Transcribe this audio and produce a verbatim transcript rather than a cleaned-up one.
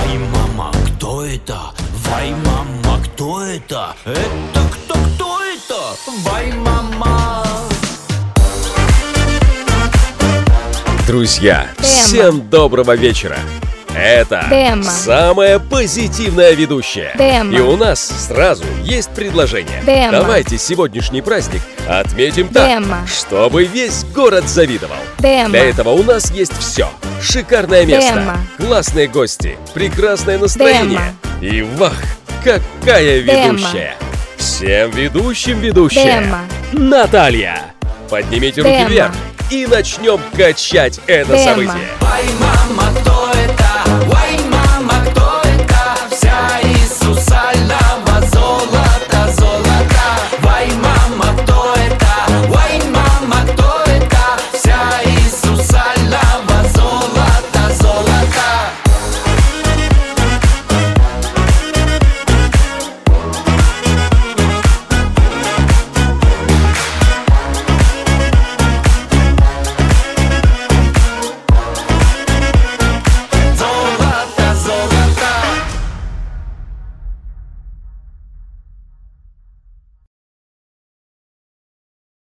Вай, мама, кто это? Вай, мама, кто это? Это кто, кто это? Вай, мама. Друзья, Тема. всем доброго вечера! Это Тема. самая позитивная ведущая. Тема. И у нас сразу есть предложение. Тема. Давайте сегодняшний праздник отметим так, Тема. чтобы весь город завидовал. Тема. Для этого у нас есть все. Шикарное место, Тема. классные гости, прекрасное настроение. И вах, какая Тема. ведущая! Всем ведущим ведущая Тема. Наталья! Поднимите руки Тема. вверх и начнем качать это Тема. событие.